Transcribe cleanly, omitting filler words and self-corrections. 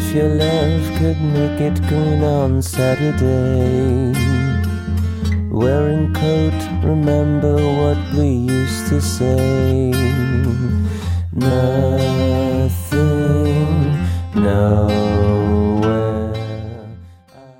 If your love could make it green on Saturday, wearing coat, remember what we used to say.